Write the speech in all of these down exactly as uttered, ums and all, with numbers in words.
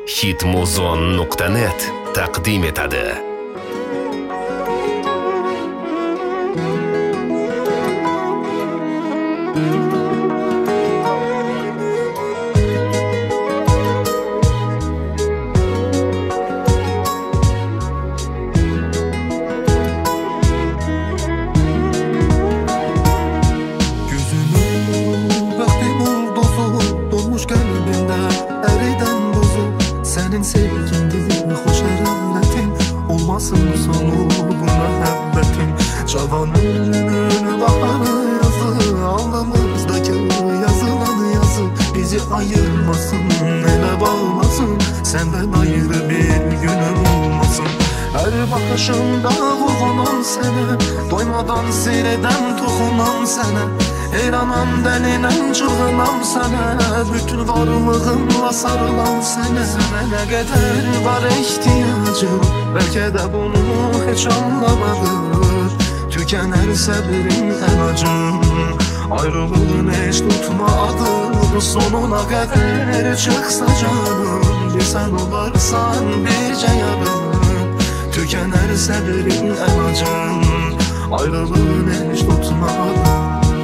hitmuzon nuqta net taqdim etadi. Senin sevgindin, hoş hararetin, olmasın sonu bu muhabbetin. Cavan ömrünün baharı yazı, alnımızdaki yazılan yazı bizi ayırmasın, ele bağlasın, senden ayrı bir günüm olmasın. Her bakışımda vurulan sene, doymadan seyreden toxunam sene. Heyranam dəlinen çığınam sənə, bütün varlığımla sarılan sənə. Sənə nə qədər var ihtiyacım, bəlkə də bunu heç anlamadır. Tükənər səbrin əlacım, ayrılığın heç tutmadır. Sonuna qədər çıxsa canım, bir sən olarsan bircə yarım. Tükənər səbrin əlacım, ayrılığın heç tutmadır.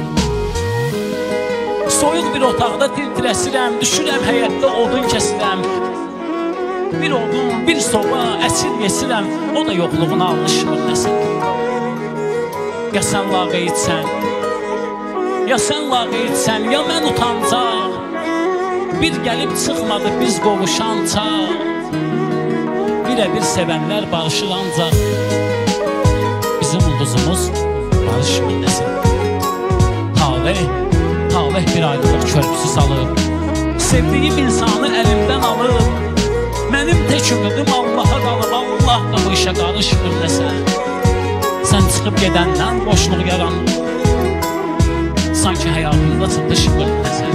Soyuq bir otaqda tiltiləsirəm, düşürəm həyətdə odun kəsirəm. Bir odun, bir soba, əsir yesirəm, o da yoxluğuna almışmır nəsə. Ya sən lağa etsən, ya sən lağa etsən, ya mən utancaq. Bir gəlib çıxmadı biz qovuşanca, birə-bir sevənlər barışır ancaq. Bizim ulduzumuz barışmır nəsə. Talih Talih bir ayrılıq körpüsü salıb, sevdiyim insanı əlimdən alıb. Mənim tək ümidim Allaha qalıb, Allah da bu işə qarışmır nəsə. Sən çıxıb gedəndən boşluq yaranır, sanki həyatında çatışmır nəsə.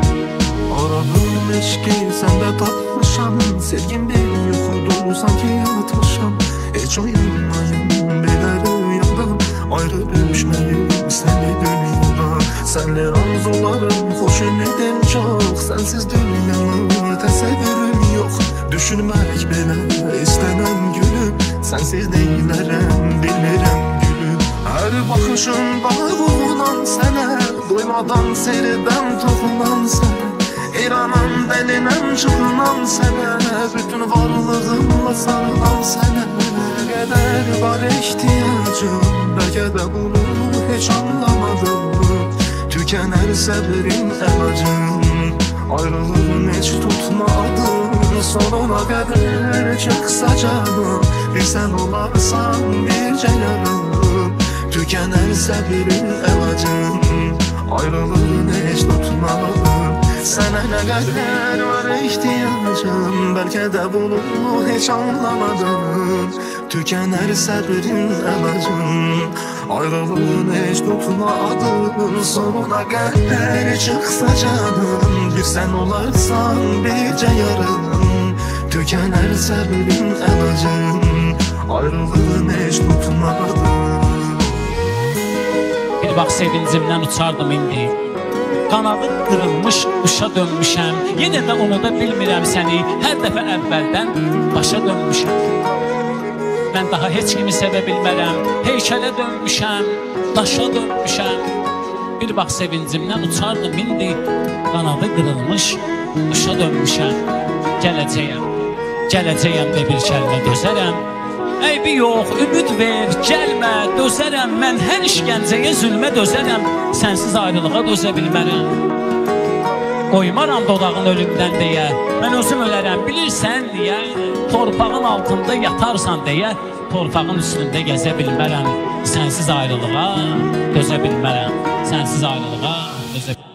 Aradığım eşki səndə tapmışam, sevgim bir yuxudur sanki yatmışam. Heç oyanmayım belə rüyadan, ayrı düşməyim səni dünyada. Sənlə arzularım, xoş ümidim çox, sənsiz dünyanı təsəvvürüm yox. Düşünmək belə istənəm gülüm, sənsiz neylərəm bilmirəm gülüm. Hər baxışımda vurulan sənə, doymadan seyredən toxunan sənə. Heyranam dəlinəm çığınan sənə, bütün varlığımla sarılan sənə. Nə qədər var ihtiyacım, bəlkə də bunu heç anlamadım. Tükənər səbrin əlacım, ayrılığın heç tutmadır. Sonuna qədər çıxsa canım, bir sən olarsan bircə yarım. Tükənər səbrin əlacım, ayrılığın heç tutmadır. Sənə nə qədər var ihtiyacım, bəlkə də bunu heç anlamadım. Tükənər səbrin əlacım, ayrılığın heç tutmadım. Sonuna qədər çıxsa canım, bir sən olarsan bircə yarım. Tükənər səbrin əlacım, ayrılığın heç tutmadım. Bir bax sevincimdən uçardım indi, qanadı qırılmış quşa dönmüşəm. Yenə də unuda bilmirəm səni, hər dəfə əvvəldən başa dönmüşəm. Mən daha heç kimi sevə bilmərəm, heykələ dönmüşəm, daşa dönmüşəm. Bir bax sevincimdən uçardım indi, qanadı qırılmış quşa dönmüşəm. Gələcəyəm, gələcəyəm də bir kəlmə dözərəm. Əybi yox, ümid ver, gəlmə, dözərəm. Mən hər işgəncəyə, zülmə dözərəm, sənsiz ayrılığa dözə bilmərəm. Qoymaram dodağın ölümdən deyə, mən özüm ölərəm, bilirsən deyə. Torpağın altında yatarsan deyə, torpağın üstündə gəzə bilmərəm. Sənsiz ayrılığa dözə bilmərəm, sənsiz ayrılığa dözə bilmərəm.